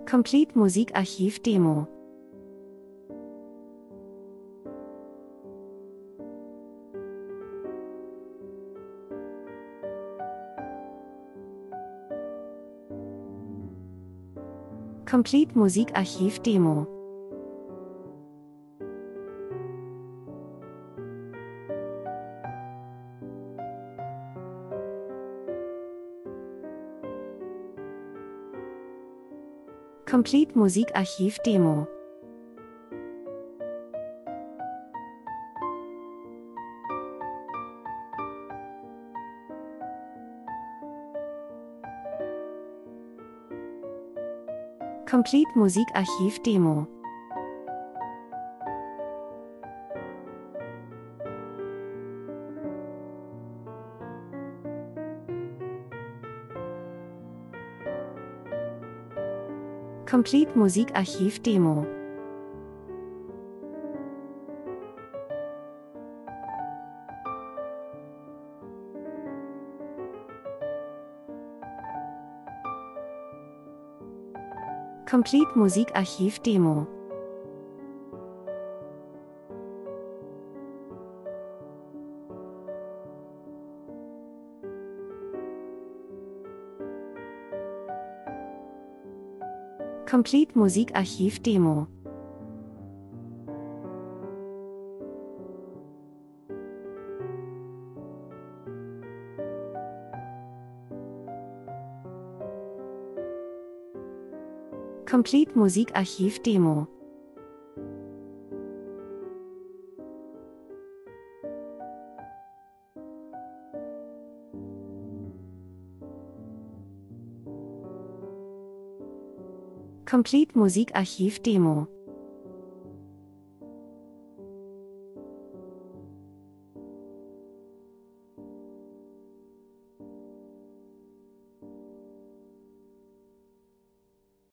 Complete Musikarchiv Demo. Complete Musikarchiv Demo. Complete Musikarchiv Demo. Complete Musikarchiv Demo. Complete Musikarchiv Demo. Complete Musikarchiv Demo. Complete Musikarchiv Demo. Complete Musikarchiv Demo. Complete Musikarchiv Demo.